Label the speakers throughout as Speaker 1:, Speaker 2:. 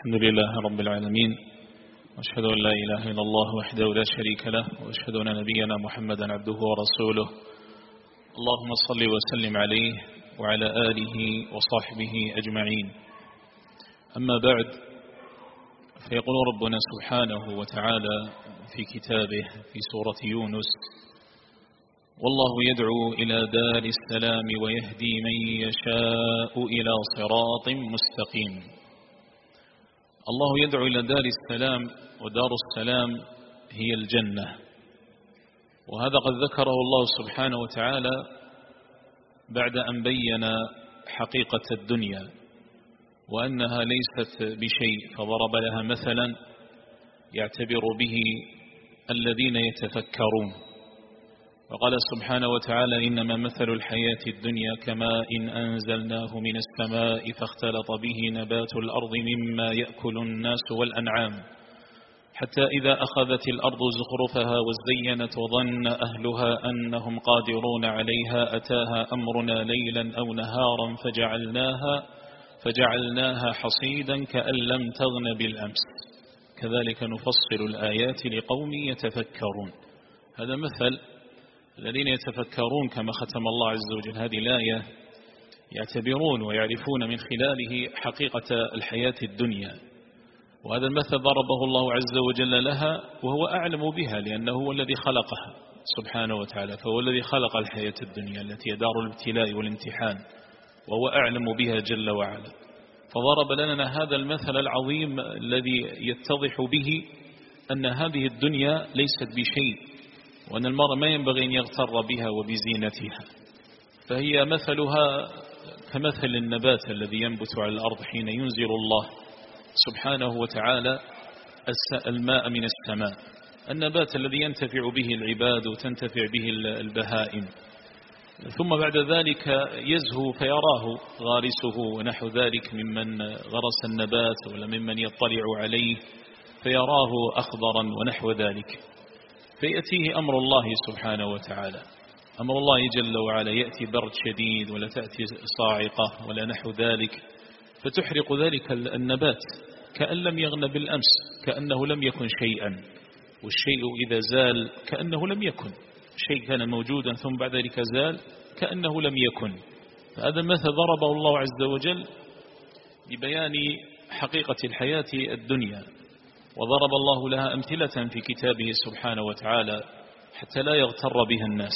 Speaker 1: الحمد لله رب العالمين، وأشهد أن لا إله إلا الله وحده لا شريك له، وأشهد أن نبينا محمدا عبده ورسوله. اللهم صل وسلم عليه وعلى آله وصحبه أجمعين. أما بعد، فيقول ربنا سبحانه وتعالى في كتابه في سورة يونس: والله يدعو إلى دار السلام ويهدي من يشاء إلى صراط مستقيم. الله يدعو إلى دار السلام، ودار السلام هي الجنة، وهذا قد ذكره الله سبحانه وتعالى بعد أن بين حقيقة الدنيا وأنها ليست بشيء، فضرب لها مثلا يعتبر به الذين يتفكرون، وقال سبحانه وتعالى: إنما مثل الحياة الدنيا كماء إن أنزلناه من السماء فاختلط به نبات الأرض مما يأكل الناس والأنعام حتى إذا أخذت الأرض زخرفها وزينت وظن أهلها أنهم قادرون عليها أتاها أمرنا ليلا أو نهارا فجعلناها حصيدا كأن لم تغن بالأمس كذلك نفصل الآيات لقوم يتفكرون. هذا مثل الذين يتفكرون كما ختم الله عز وجل هذه الآية، يعتبرون ويعرفون من خلاله حقيقة الحياة الدنيا، وهذا المثل ضربه الله عز وجل لها وهو أعلم بها، لأنه هو الذي خلقها سبحانه وتعالى، فهو الذي خلق الحياة الدنيا التي هي دار الابتلاء والامتحان، وهو أعلم بها جل وعلا. فضرب لنا هذا المثل العظيم الذي يتضح به أن هذه الدنيا ليست بشيء، وأن المرء ما ينبغي أن يغتر بها وبزينتها، فهي مثلها كمثل النبات الذي ينبت على الأرض حين ينزل الله سبحانه وتعالى الماء من السماء، النبات الذي ينتفع به العباد وتنتفع به البهائم، ثم بعد ذلك يزهو فيراه غارسه ونحو ذلك ممن غرس النبات ولا ممن يطلع عليه فيراه أخضرا ونحو ذلك، فيأتيه أمر الله سبحانه وتعالى، أمر الله جل وعلا، يأتي برد شديد ولا تأتي صاعقة ولا نحو ذلك، فتحرق ذلك النبات كأن لم يغن بالأمس، كأنه لم يكن شيئا، والشيء إذا زال كأنه لم يكن، شيء كان موجودا ثم بعد ذلك زال كأنه لم يكن. فهذا مثل ضربه الله عز وجل لبيان حقيقة الحياة الدنيا، وضرب الله لها أمثلة في كتابه سبحانه وتعالى حتى لا يغتر بها الناس.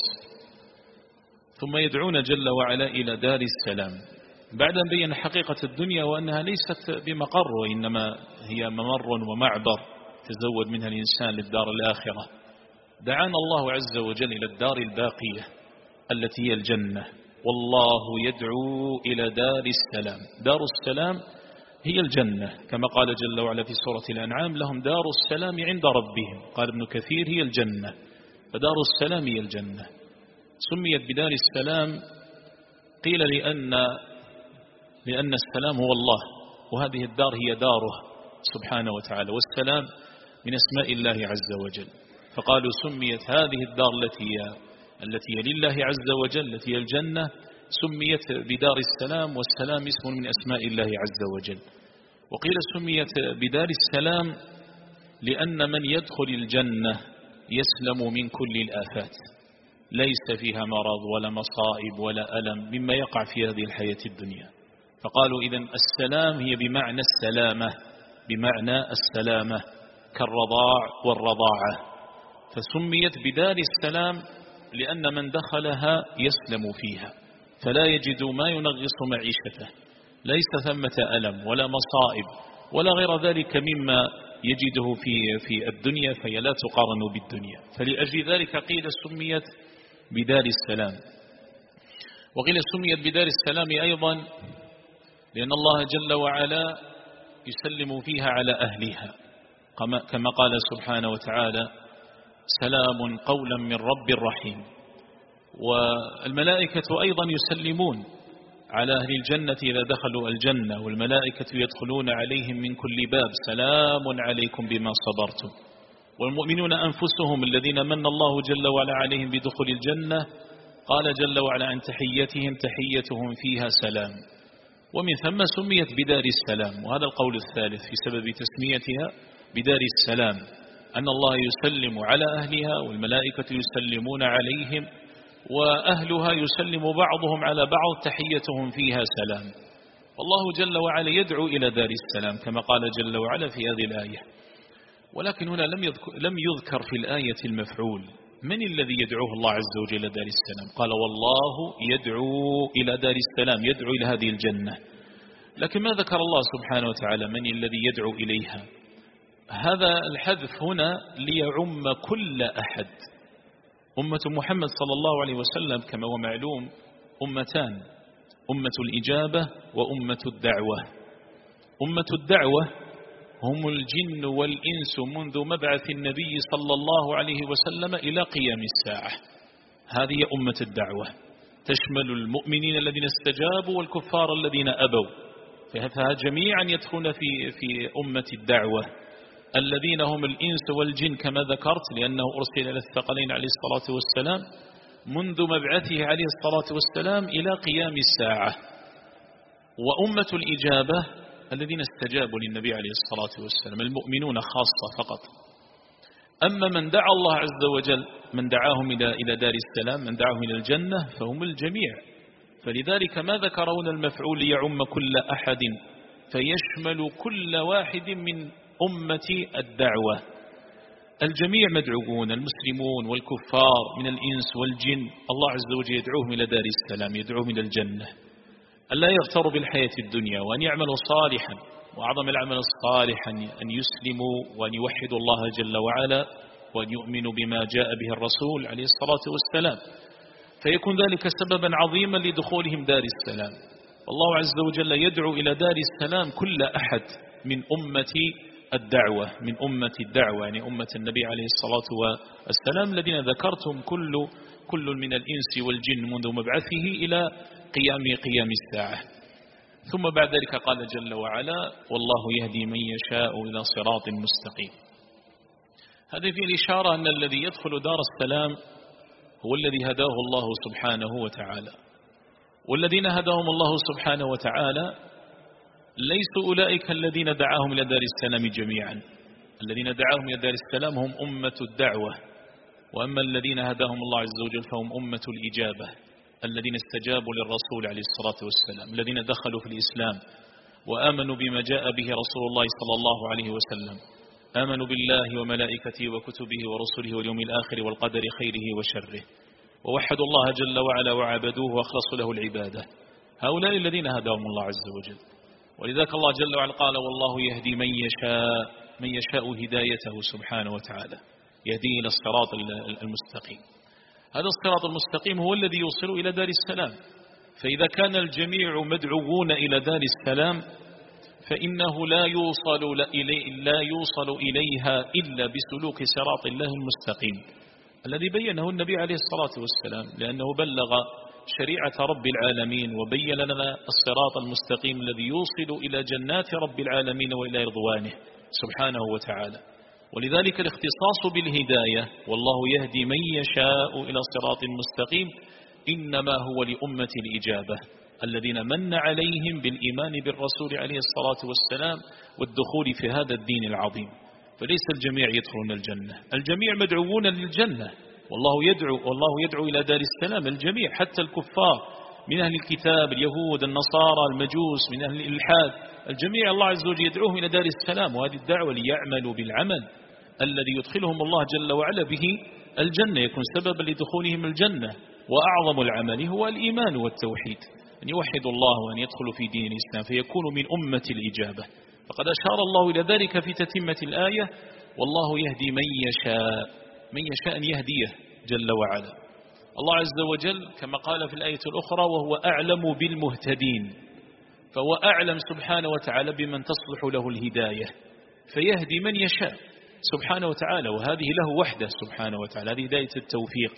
Speaker 1: ثم يدعون جل وعلا إلى دار السلام بعد أن بين حقيقة الدنيا وأنها ليست بمقر، وإنما هي ممر ومعبر تزود منها الإنسان للدار الآخرة. دعانا الله عز وجل إلى الدار الباقية التي هي الجنة، والله يدعو إلى دار السلام. دار السلام هي الجنة، كما قال جل وعلا في سورة الأنعام: لهم دار السلام عند ربهم. قال ابن كثير: هي الجنة، فدار السلام هي الجنة. سميت بدار السلام قيل لأن السلام هو الله، وهذه الدار هي داره سبحانه وتعالى، والسلام من أسماء الله عز وجل، فقالوا سميت هذه الدار التي هي لله عز وجل التي هي الجنة، سميت بدار السلام، والسلام اسم من أسماء الله عز وجل. وقيل سميت بدار السلام لأن من يدخل الجنة يسلم من كل الآفات، ليس فيها مرض ولا مصائب ولا ألم مما يقع في هذه الحياة الدنيا. فقالوا إذن السلام هي بمعنى السلامة كالرضاع والرضاعة، فسميت بدار السلام لأن من دخلها يسلم فيها، فلا يجد ما ينغص معيشته، ليس ثمة ألم ولا مصائب ولا غير ذلك مما يجده في الدنيا، فهي لا تقارن بالدنيا. فلأجل ذلك قيل سميت بدار السلام. وقيل سميت بدار السلام أيضا لأن الله جل وعلا يسلم فيها على أهلها، كما قال سبحانه وتعالى: سلام قولا من رب رحيم. والملائكة أيضا يسلمون على أهل الجنة إذا دخلوا الجنة، والملائكة يدخلون عليهم من كل باب: سلام عليكم بما صبرتم. والمؤمنون أنفسهم الذين من الله جل وعلا عليهم بدخول الجنة قال جل وعلا عن تحيتهم: تحيتهم فيها سلام. ومن ثم سميت بدار السلام. وهذا القول الثالث في سبب تسميتها بدار السلام، أن الله يسلم على أهلها والملائكة يسلمون عليهم وأهلها يسلم بعضهم على بعض، تحيتهم فيها سلام. والله جل وعلا يدعو إلى دار السلام كما قال جل وعلا في هذه الآية. ولكن هنا لم يذكر في الآية المفعول. من الذي يدعوه الله عز وجل إلى دار السلام؟ قال والله يدعو إلى دار السلام، يدعو إلى هذه الجنة. لكن ما ذكر الله سبحانه وتعالى من الذي يدعو إليها. هذا الحذف هنا ليعم كل أحد. أمة محمد صلى الله عليه وسلم كما هو معلوم أمتان، أمة الإجابة وأمة الدعوة. أمة الدعوة هم الجن والإنس منذ مبعث النبي صلى الله عليه وسلم إلى قيام الساعة. هذه أمة الدعوة، تشمل المؤمنين الذين استجابوا والكفار الذين أبوا، فهذا جميعا يدخلون في أمة الدعوة، الذين هم الإنس والجن كما ذكرت، لأنه أرسل إلى الثقلين عليه الصلاة والسلام منذ مبعثه عليه الصلاة والسلام إلى قيام الساعة. وأمة الإجابة الذين استجابوا للنبي عليه الصلاة والسلام، المؤمنون خاصة فقط. أما من دعا الله عز وجل، من دعاهم إلى دار السلام، من دعاهم إلى الجنة، فهم الجميع. فلذلك ما ذكرون المفعول ليعم كل أحد، فيشمل كل واحد من أمة الدعوة. الجميع مدعوون، المسلمون والكفار من الإنس والجن، الله عز وجل يدعوهم إلى دار السلام، يدعوهم إلى الجنة، أن لا يغتروا بالحياة الدنيا، وأن يعملوا صالحا. وأعظم العمل الصالح أن يسلموا وأن يوحدوا الله جل وعلا وأن يؤمنوا بما جاء به الرسول عليه الصلاة والسلام، فيكون ذلك سببا عظيما لدخولهم دار السلام. والله عز وجل يدعو إلى دار السلام كل أحد من أمة الدعوة، من أمة الدعوة يعني أمة النبي عليه الصلاة والسلام الذين ذكرتم كل من الإنس والجن منذ مبعثه إلى قيام الساعة. ثم بعد ذلك قال جل وعلا والله يهدي من يشاء إلى صراط مستقيم. هذه في الإشارة أن الذي يدخل دار السلام هو الذي هداه الله سبحانه وتعالى، والذين هداهم الله سبحانه وتعالى ليسوا أولئك الذين دعاهم إلى دار السلام جميعا. الذين دعاهم إلى دار السلام هم أمة الدعوة، وأما الذين هداهم الله عز وجل فهم أمة الإجابة، الذين استجابوا للرسول عليه الصلاة والسلام، الذين دخلوا في الإسلام وآمنوا بما جاء به رسول الله صلى الله عليه وسلم، آمنوا بالله وملائكته وكتبه ورسله واليوم الآخر والقدر خيره وشره، ووحدوا الله جل وعلا وعبدوه وأخلصوا له العبادة. هؤلاء الذين هداهم الله عز وجل. ولذلك الله جل وعلا قال والله يهدي من يشاء هدايته سبحانه وتعالى، يهدي إلى الصراط المستقيم. هذا الصراط المستقيم هو الذي يوصل إلى دار السلام. فإذا كان الجميع مدعوون إلى دار السلام فإنه لا يوصل إليها إلا بسلوك صراط الله المستقيم الذي بينه النبي عليه الصلاة والسلام، لأنه بلغ شريعة رب العالمين وبين لنا الصراط المستقيم الذي يوصل إلى جنات رب العالمين وإلى رضوانه سبحانه وتعالى. ولذلك الاختصاص بالهداية والله يهدي من يشاء إلى صراط مستقيم إنما هو لأمة الإجابة الذين من عليهم بالإيمان بالرسول عليه الصلاة والسلام والدخول في هذا الدين العظيم. فليس الجميع يدخلون الجنة، الجميع مدعوون للجنة، والله يدعو إلى دار السلام الجميع، حتى الكفار من أهل الكتاب، اليهود، النصارى، المجوس، من أهل الإلحاد، الجميع الله عز وجل يدعوهم إلى دار السلام. وهذه الدعوة ليعملوا بالعمل الذي يدخلهم الله جل وعلا به الجنة، يكون سببا لدخولهم الجنة. وأعظم العمل هو الإيمان والتوحيد، أن يوحدوا الله وأن يدخلوا في دين الإسلام فيكون من أمة الإجابة. فقد أشار الله إلى ذلك في تتمة الآية والله يهدي من يشاء أن يهديه جل وعلا. الله عز وجل كما قال في الآية الأخرى وهو أعلم بالمهتدين، فهو أعلم سبحانه وتعالى بمن تصلح له الهداية فيهدي من يشاء سبحانه وتعالى، وهذه له وحده سبحانه وتعالى، هذه هداية التوفيق.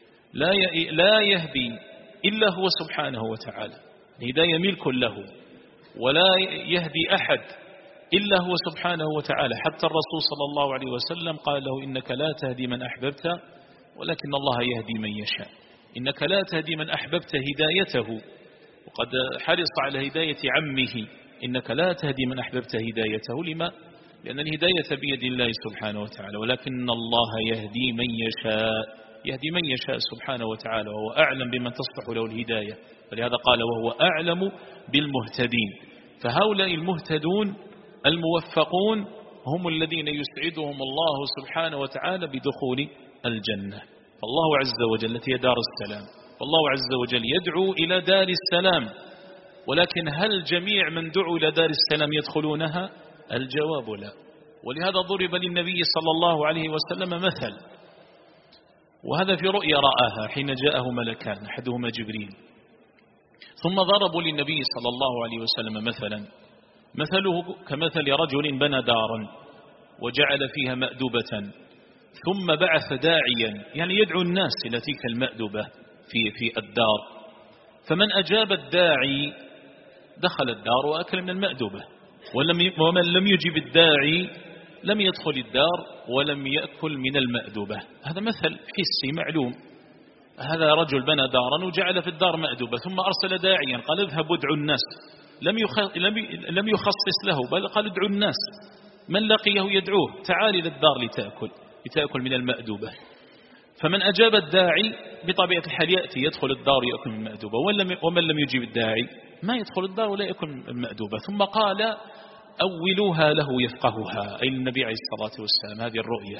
Speaker 1: لا يهدي إلا هو سبحانه وتعالى، الهداية ملك له، ولا يهدي أحد إلا هو سبحانه وتعالى. حتى الرسول صلى الله عليه وسلم قال له إنك لا تهدي من أحببت ولكن الله يهدي من يشاء. إنك لا تهدي من أحببت هدايته وقد حرص على هداية عمه: إنك لا تهدي من أحببت هدايته. لما؟ لأن الهداية بيد الله سبحانه وتعالى، ولكن الله يهدي من يشاء سبحانه وتعالى، وهو أعلم بمن تصلح له الهداية، فلهذا قال: وهو أعلم بالمهتدين. فهؤلاء المهتدون الموفقون هم الذين يسعدهم الله سبحانه وتعالى بدخول الجنة. فالله عز وجل التي هي دار السلام، والله عز وجل يدعو إلى دار السلام، ولكن هل جميع من دعوا إلى دار السلام يدخلونها؟ الجواب لا. ولهذا ضرب للنبي صلى الله عليه وسلم مثل، وهذا في رؤيا رآها حين جاءه ملكان، أحدهما جبريل. ثم ضربوا للنبي صلى الله عليه وسلم مثله كمثل رجل بنى دارا وجعل فيها مأدبة، ثم بعث داعيا، يعني يدعو الناس إلى تلك المأدبة في الدار، فمن أجاب الداعي دخل الدار وأكل من المأدبة، ومن لم يجب الداعي لم يدخل الدار ولم يأكل من المأدبة. هذا مثل حسي معلوم. هذا رجل بنى دارا وجعل في الدار مأدبة، ثم أرسل داعيا قال: اذهب وادعو الناس. لم يخصص له، بل قال: ادعو الناس، من لقيه يدعوه: تعال إلى الدار لتأكل من المأدبة. فمن أجاب الداعي بطبيعة الحال يأتي يدخل الدار يأكل من المأدبة، ومن لم يجيب الداعي ما يدخل الدار ولا يأكل من المأدبة. ثم قال: أولوها له يفقهها، أي النبي عليه الصلاة والسلام، هذه الرؤية.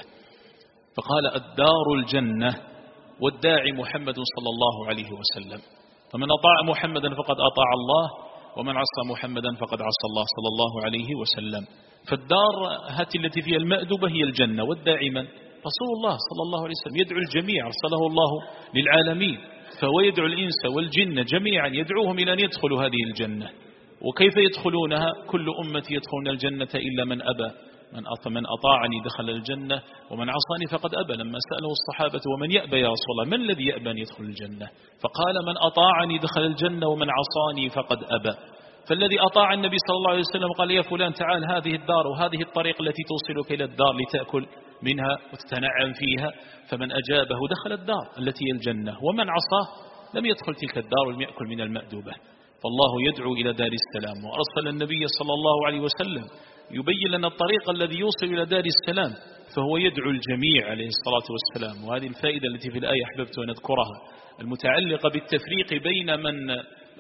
Speaker 1: فقال: الدار الجنة والداعي محمد صلى الله عليه وسلم، فمن أطاع محمدا فقد أطاع الله، ومن عصى محمدا فقد عصى الله صلى الله عليه وسلم. فالدار هاتي التي فيها المأدبة هي الجنة، والداعي من؟ رسول الله صلى الله عليه وسلم، يدعو الجميع، أرسله الله للعالمين، فهو يدعو الإنس والجن جميعا، يدعوهم إلى أن يدخلوا هذه الجنة. وكيف يدخلونها؟ كل أمة يدخلون الجنة إلا من أبى، من أطاعني دخل الجنة ومن عصاني فقد أبى. لما سأله الصحابة: ومن يأبى يا رسول الله؟ من الذي يأبى أن يدخل الجنة؟ فقال: من أطاعني دخل الجنة ومن عصاني فقد أبى. فالذي أطاع النبي صلى الله عليه وسلم قال: يا فلان تعال، هذه الدار وهذه الطريق التي توصلك إلى الدار لتأكل منها وتتنعم فيها. فمن أجابه دخل الدار التي هي الجنة، ومن عصاه لم يدخل تلك الدار ولم يأكل من المأدوبة. فالله يدعو إلى دار السلام، وأرسل النبي صلى الله عليه وسلم يبين لنا الطريق الذي يوصل إلى دار السلام، فهو يدعو الجميع عليه الصلاة والسلام. وهذه الفائدة التي في الآية أحببت أن أذكرها، المتعلقة بالتفريق بين من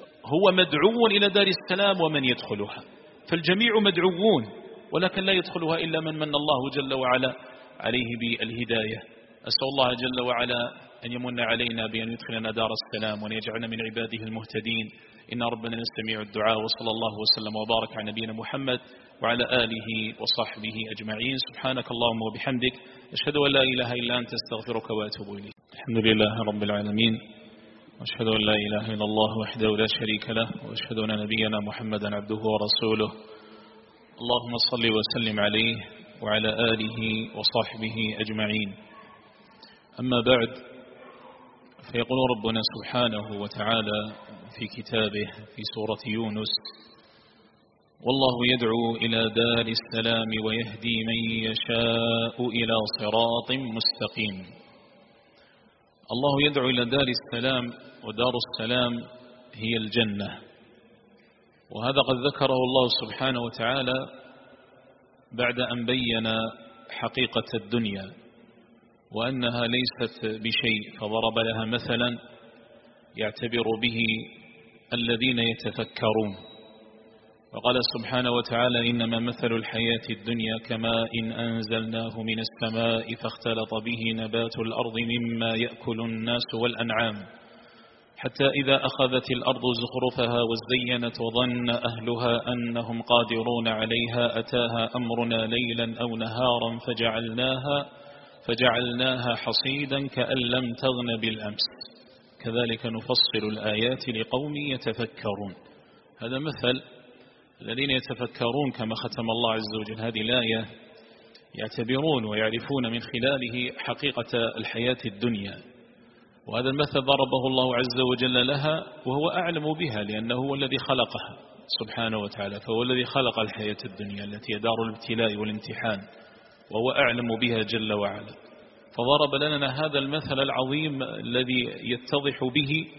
Speaker 1: هو مدعو إلى دار السلام ومن يدخلها. فالجميع مدعوون، ولكن لا يدخلها إلا من الله جل وعلا عليه بالهداية. أسأل الله جل وعلا أن يمن علينا بأن يدخلنا دار السلام وأن يجعلنا من عباده المهتدين. إن ربنا يستمع الدعاء. وصلى الله وسلم وبارك على نبينا محمد وعلى آله وصحبه أجمعين. سبحانك اللهم وبحمدك، أشهد أن لا إله إلا أنت، استغفرك وأتوب إليك. الحمد لله رب العالمين، وأشهد أن لا إله إلا الله وحده لا شريك له، وأشهد أن نبينا محمدا عبده ورسوله. اللهم صل وسلم عليه وعلى آله وصحبه أجمعين. أما بعد، فيقول ربنا سبحانه وتعالى في كتابه في سورة يونس: والله يدعو إلى دار السلام ويهدي من يشاء إلى صراط مستقيم. الله يدعو إلى دار السلام، ودار السلام هي الجنة. وهذا قد ذكره الله سبحانه وتعالى بعد أن بين حقيقة الدنيا وأنها ليست بشيء، فضرب لها مثلا يعتبر به الذين يتفكرون. وقال سبحانه وتعالى: إنما مثل الحياة الدنيا كماء إن أنزلناه من السماء فاختلط به نبات الأرض مما يأكل الناس والأنعام حتى إذا أخذت الأرض زخرفها وزينت وظن أهلها أنهم قادرون عليها أتاها أمرنا ليلا أو نهارا فجعلناها حصيدا كأن لم تغن بالأمس كذلك نفصل الآيات لقوم يتفكرون. هذا مثل الذين يتفكرون كما ختم الله عز وجل هذه الآية، يعتبرون ويعرفون من خلاله حقيقة الحياة الدنيا. وهذا المثل ضربه الله عز وجل لها وهو أعلم بها، لأنه هو الذي خلقها سبحانه وتعالى، فهو الذي خلق الحياة الدنيا التي هي دار الابتلاء والامتحان، وهو أعلم بها جل وعلا. فضرب لنا هذا المثل العظيم الذي يتضح به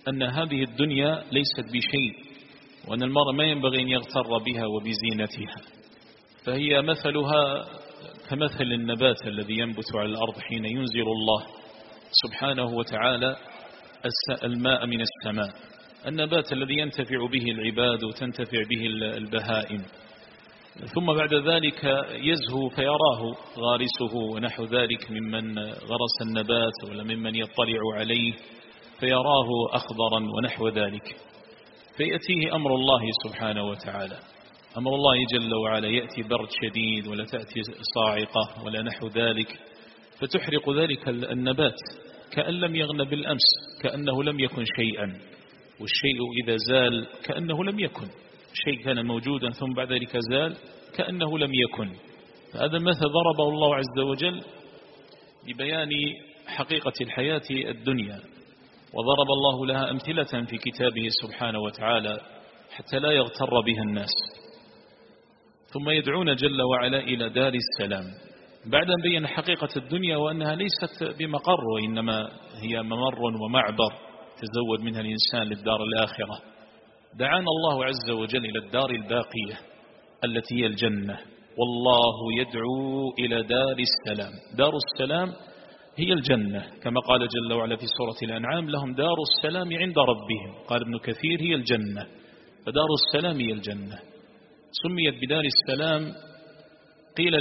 Speaker 1: أن هذه الدنيا ليست بشيء، وأن المرء ما ينبغي أن يغتر بها وبزينتها، فهي مثلها كمثل النبات الذي ينبت على الأرض حين ينزل الله سبحانه وتعالى الماء من السماء، النبات الذي ينتفع به العباد وتنتفع به البهائم، ثم بعد ذلك يزهو فيراه غارسه ونحو ذلك ممن غرس النبات ولا ممن يطلع عليه فيراه أخضرا ونحو ذلك، فيأتيه أمر الله سبحانه وتعالى، أمر الله جل وعلا، يأتي برد شديد ولا تأتي صاعقة ولا نحو ذلك، فتحرق ذلك النبات كأن لم يغن بالأمس، كأنه لم يكن شيئا، والشيء إذا زال كأنه لم يكن، شيء كان موجودا ثم بعد ذلك زال كأنه لم يكن. فهذا مثل ضربه الله عز وجل لبيان حقيقة الحياة الدنيا، وضرب الله لها أمثلة في كتابه سبحانه وتعالى حتى لا يغتر بها الناس. ثم يدعون جل وعلا إلى دار السلام بعد أن بين حقيقة الدنيا وأنها ليست بمقر، وإنما هي ممر ومعبر تزود منها الإنسان للدار الآخرة. دعانا الله عز وجل إلى الدار الباقية التي هي الجنة، والله يدعو إلى دار السلام. دار السلام هي الجنة، كما قال جل وعلا في سورة الأنعام: لهم دار السلام عند ربهم. قال ابن كثير: هي الجنة، فدار السلام هي الجنة. سميت بدار السلام قيل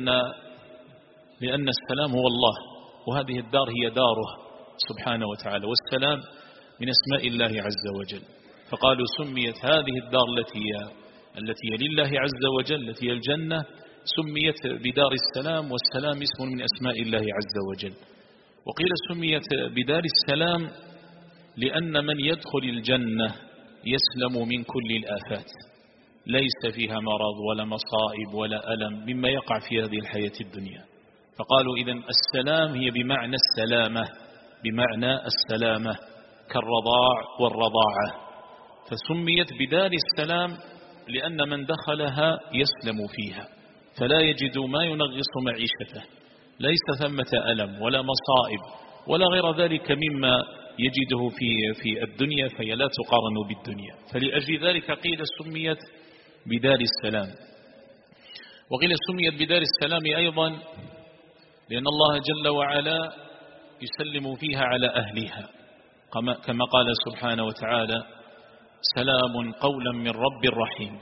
Speaker 1: لأن السلام هو الله، وهذه الدار هي داره سبحانه وتعالى، والسلام من أسماء الله عز وجل، فقالوا سميت هذه الدار التي هي لله عز وجل التي هي الجنة، سميت بدار السلام، والسلام اسم من أسماء الله عز وجل. وقيل سميت بدار السلام لأن من يدخل الجنة يسلم من كل الآفات، ليس فيها مرض ولا مصائب ولا ألم مما يقع في هذه الحياة الدنيا. فقالوا إذن السلام هي بمعنى السلامة، بمعنى السلامة كالرضاع والرضاعة، فسميت بدار السلام لأن من دخلها يسلم فيها، فلا يجد ما ينغص معيشته، ليس ثمة ألم ولا مصائب ولا غير ذلك مما يجده في الدنيا، فهي لا تقارن بالدنيا. فلأجل ذلك قيل سميت بدار السلام. وقيل سميت بدار السلام أيضا لأن الله جل وعلا يسلم فيها على أهلها، كما قال سبحانه وتعالى: سلام قولا من رب رحيم.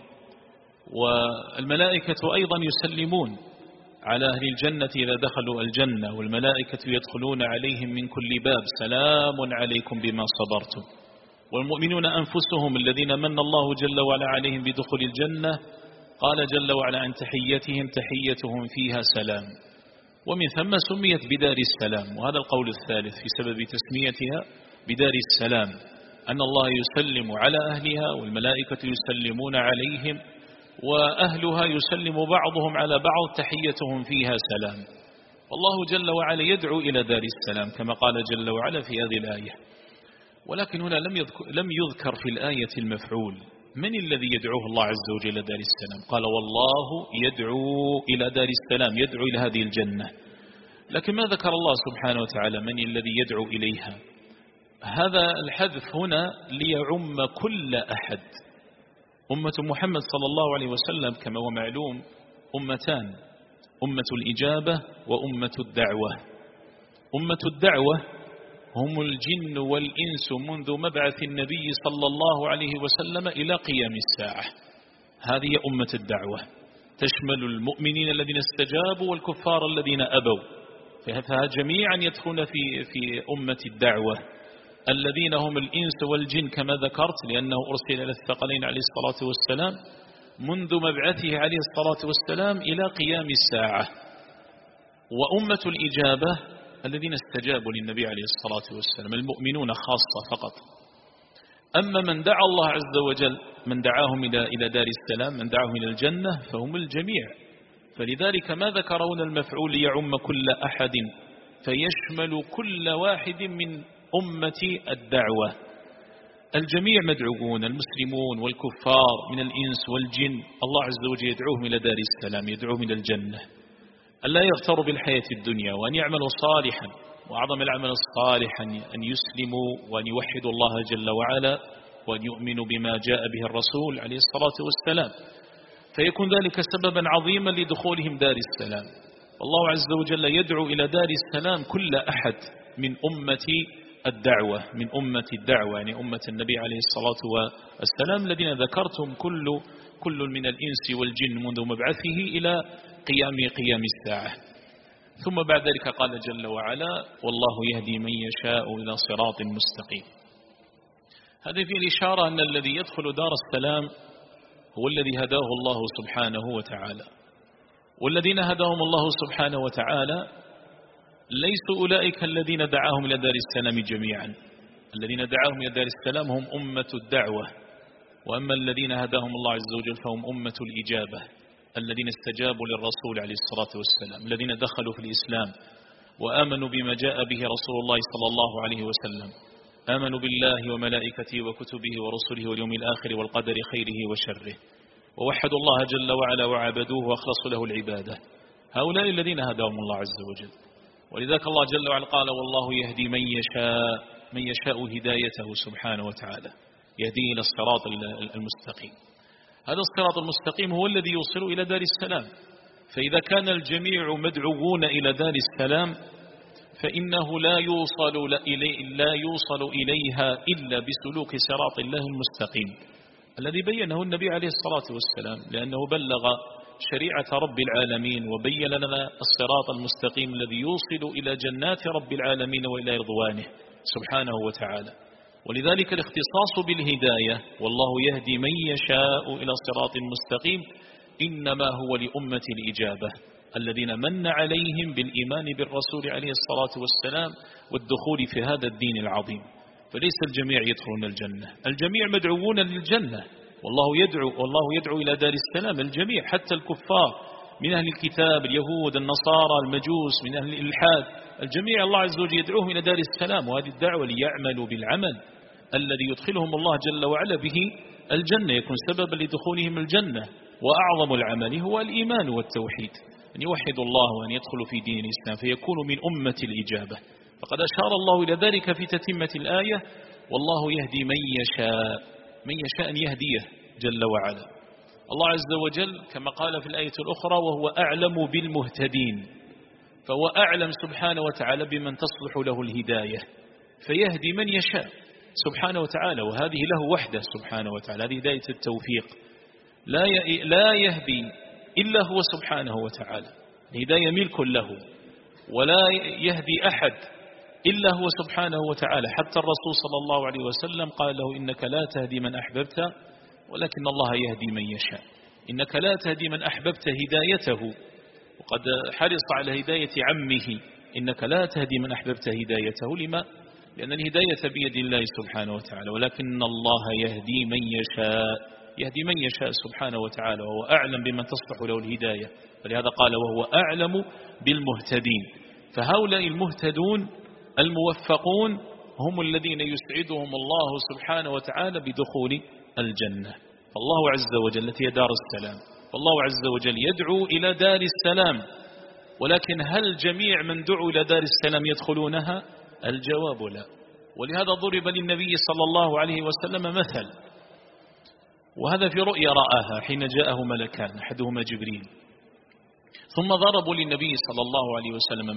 Speaker 1: والملائكة أيضا يسلمون على أهل الجنة إذا دخلوا الجنة، والملائكة يدخلون عليهم من كل باب: سلام عليكم بما صبرتم. والمؤمنون أنفسهم الذين من الله جل وعلا عليهم بدخول الجنة قال جل وعلا عن تحيتهم فيها سلام. ومن ثم سميت بدار السلام، وهذا القول الثالث في سبب تسميتها بدار السلام، أن الله يسلم على أهلها، والملائكة يسلمون عليهم، وأهلها يسلم بعضهم على بعض، تحيتهم فيها سلام. والله جل وعلا يدعو إلى دار السلام كما قال جل وعلا في هذه الآية. ولكن هنا لم يذكر في الآية المفعول، من الذي يدعوه الله عز وجل إلى دار السلام؟ قال: والله يدعو إلى دار السلام، يدعو إلى هذه الجنة. لكن ما ذكر الله سبحانه وتعالى من الذي يدعو إليها. هذا الحذف هنا ليعم كل أحد. أمة محمد صلى الله عليه وسلم كما هو معلوم أمتان: أمة الإجابة وأمة الدعوة. أمة الدعوة هم الجن والإنس منذ مبعث النبي صلى الله عليه وسلم إلى قيام الساعة، هذه أمة الدعوة، تشمل المؤمنين الذين استجابوا والكفار الذين أبوا، فهذا جميعا يدخلون في أمة الدعوة، الذين هم الإنس والجن كما ذكرت، لأنه أرسل إلى الثقلين عليه الصلاة والسلام منذ مبعثه عليه الصلاة والسلام إلى قيام الساعة. وأمة الإجابة الذين استجابوا للنبي عليه الصلاة والسلام، المؤمنون خاصة فقط. أما من دعا الله عز وجل، من دعاهم إلى دار السلام، من دعاهم إلى الجنة، فهم الجميع. فلذلك ما ذكرون المفعول ليعم كل أحد، فيشمل كل واحد من أمة الدعوة. الجميع مدعوون، المسلمون والكفار من الإنس والجن، الله عز وجل يدعوهم إلى دار السلام، يدعوهم إلى الجنة، أن لا يغتروا بالحياة الدنيا، وأن يعملوا صالحا، وأعظم العمل الصالح أن يسلموا وأن يوحدوا الله جل وعلا وأن يؤمنوا بما جاء به الرسول عليه الصلاة والسلام، فيكون ذلك سببا عظيما لدخولهم دار السلام. والله عز وجل يدعو إلى دار السلام كل أحد من أمة الدعوة، من أمة الدعوة يعني أمة النبي عليه الصلاة والسلام الذين ذكرتهم كل من الإنس والجن منذ مبعثه إلى قيام الساعة. ثم بعد ذلك قال جل وعلا: والله يهدي من يشاء إلى صراط مستقيم. هذه فيه الإشارة أن الذي يدخل دار السلام هو الذي هداه الله سبحانه وتعالى، والذين هداهم الله سبحانه وتعالى ليسوا أولئك الذين دعاهم إلى دار السلام جميعا. الذين دعاهم إلى دار السلام هم أمة الدعوة، وأما الذين هداهم الله عز وجل فهم أمة الإجابة، الذين استجابوا للرسول عليه الصلاة والسلام، الذين دخلوا في الإسلام وآمنوا بما جاء به رسول الله صلى الله عليه وسلم، آمنوا بالله وملائكته وكتبه ورسله واليوم الآخر والقدر خيره وشره، ووحدوا الله جل وعلا وعبدوه وأخلصوا له العبادة. هؤلاء الذين هداهم الله عز وجل. ولذلك الله جل وعلا قال: والله يهدي من يشاء هدايته سبحانه وتعالى، يهدي إلى الصراط المستقيم. هذا الصراط المستقيم هو الذي يوصل إلى دار السلام. فإذا كان الجميع مدعوون إلى دار السلام فإنه لا يوصل إليها إلا بسلوك صراط الله المستقيم الذي بينه النبي عليه الصلاة والسلام، لأنه بلغ شريعة رب العالمين وبين لنا الصراط المستقيم الذي يوصل إلى جنات رب العالمين وإلى رضوانه سبحانه وتعالى. ولذلك الاختصاص بالهداية والله يهدي من يشاء إلى صراط مستقيم إنما هو لأمة الإجابة الذين من عليهم بالإيمان بالرسول عليه الصلاة والسلام والدخول في هذا الدين العظيم. فليس الجميع يدخلون الجنة، الجميع مدعوون للجنة، والله يدعو إلى دار السلام الجميع، حتى الكفار من أهل الكتاب، اليهود، النصارى، المجوس، من أهل الإلحاد، الجميع الله عز وجل يدعوهم إلى دار السلام. وهذه الدعوة ليعملوا بالعمل الذي يدخلهم الله جل وعلا به الجنة، يكون سببا لدخولهم الجنة. وأعظم العمل هو الإيمان والتوحيد، أن يوحدوا الله وأن يدخلوا في دين الإسلام فيكونوا من أمة الإجابة. فقد أشار الله إلى ذلك في تتمة الآية: والله يهدي من يشاء أن يهديه جل وعلا. الله عز وجل كما قال في الآية الأخرى: وهو أعلم بالمهتدين، فهو أعلم سبحانه وتعالى بمن تصلح له الهداية فيهدي من يشاء سبحانه وتعالى. وهذه له وحده سبحانه وتعالى، هذه هداية التوفيق، لا يهدي إلا هو سبحانه وتعالى، الهداية ملك له، ولا يهدي أحد إلا هو سبحانه وتعالى. حتى الرسول صلى الله عليه وسلم قال له: إنك لا تهدي من أحببت ولكن الله يهدي من يشاء. إنك لا تهدي من أحببت هدايته، وقد حرص على هداية عمه. إنك لا تهدي من أحببت هدايته. لما؟ لأن الهداية بيد الله سبحانه وتعالى، ولكن الله يهدي من يشاء سبحانه وتعالى، وهو أعلم بمن تصلح له الهداية. ولهذا قال: وهو أعلم بالمهتدين. فهؤلاء المهتدون الموفقون هم الذين يسعدهم الله سبحانه وتعالى بدخول الجنة. فالله عز وجل التي هي دار السلام، فالله عز وجل يدعو إلى دار السلام، ولكن هل جميع من دعوا إلى دار السلام يدخلونها؟ الجواب لا. ولهذا ضرب للنبي صلى الله عليه وسلم مثل، وهذا في رؤيا رآها حين جاءه ملكان، أحدهما جبريل. ثم ضربوا للنبي صلى الله عليه وسلم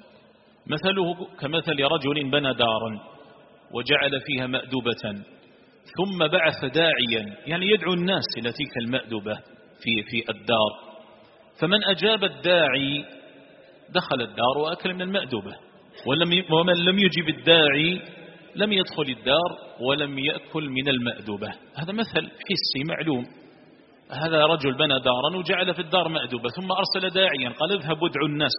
Speaker 1: مثله كمثل رجل بنى دارا وجعل فيها مأدبة ثم بعث داعيا، يعني يدعو الناس إلى تلك المأدبة في الدار، فمن أجاب الداعي دخل الدار وأكل من المأدبة، ومن لم يجب الداعي لم يدخل الدار ولم يأكل من المأدبة. هذا مثل حسي معلوم. هذا رجل بنى دارا وجعل في الدار مأدبة، ثم أرسل داعيا قال: اذهب وادعو الناس.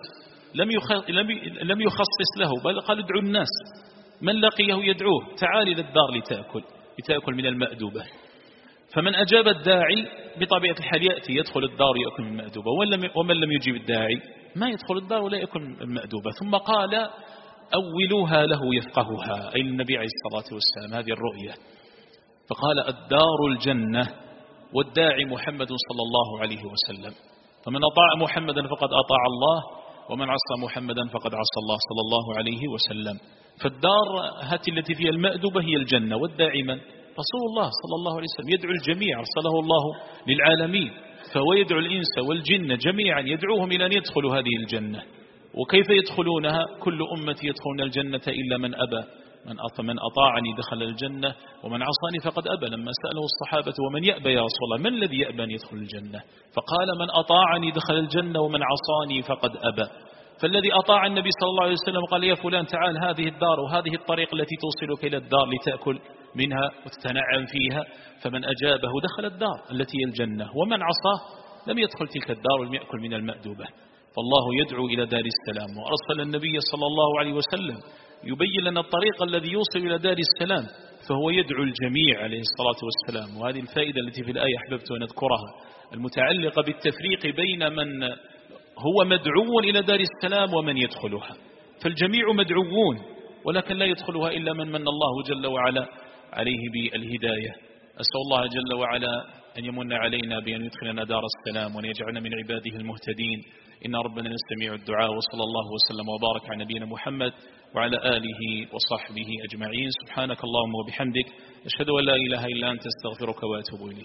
Speaker 1: لم يخصص له، بل قال: ادعو الناس، من لقيه يدعوه: تعال إلى الدار لتأكل من المأدبة. فمن أجاب الداعي بطبيعة الحال يأتي يدخل الدار يأكل من المأدبة، ومن لم يجيب الداعي ما يدخل الدار ولا يأكل من المأدبة. ثم قال: أولوها له يفقهها، أي النبي عليه الصلاة والسلام، هذه الرؤية. فقال: الدار الجنة والداعي محمد صلى الله عليه وسلم، فمن أطاع محمدا فقد أطاع الله، ومن عصى محمدا فقد عصى الله صلى الله عليه وسلم. فالدار هاتي التي فيها المأدبة هي الجنة، والداعي من؟ رسول الله صلى الله عليه وسلم، يدعو الجميع، أرسله الله للعالمين، فهو يدعو الإنس والجن جميعا، يدعوهم إلى أن يدخلوا هذه الجنة. وكيف يدخلونها؟ كل أمة يدخلون الجنة إلا من أبى، من أطاعني دخل الجنة ومن عصاني فقد أبى. لما سأله الصحابة ومن يأبى يا رسول الله، من الذي يأبى أن يدخل الجنة؟ فقال من أطاعني دخل الجنة ومن عصاني فقد أبى. فالذي أطاع النبي صلى الله عليه وسلم قال يا فلان تعال هذه الدار وهذه الطريق التي توصلك إلى الدار لتأكل منها وتتنعم فيها، فمن أجابه دخل الدار التي هي الجنة، ومن عصاه لم يدخل تلك الدار ولم يأكل من المأدوبة. فالله يدعو إلى دار السلام، وأرسل النبي صلى الله عليه وسلم يبين لنا الطريق الذي يوصل إلى دار السلام، فهو يدعو الجميع عليه الصلاة والسلام. وهذه الفائدة التي في الآية أحببت أن أذكرها، المتعلقة بالتفريق بين من هو مدعو إلى دار السلام ومن يدخلها. فالجميع مدعوون، ولكن لا يدخلها إلا من الله جل وعلا عليه بالهداية. أسأل الله جل وعلا أن يمن علينا بأن يدخلنا دار السلام وأن يجعلنا من عباده المهتدين. إن ربنا يستمع الدعاء. وصلى الله وسلم وبارك على نبينا محمد وعلى آله وصحبه أجمعين. سبحانك اللهم وبحمدك، أشهد أن لا إله إلا أنت، استغفرك وأتوب إليك.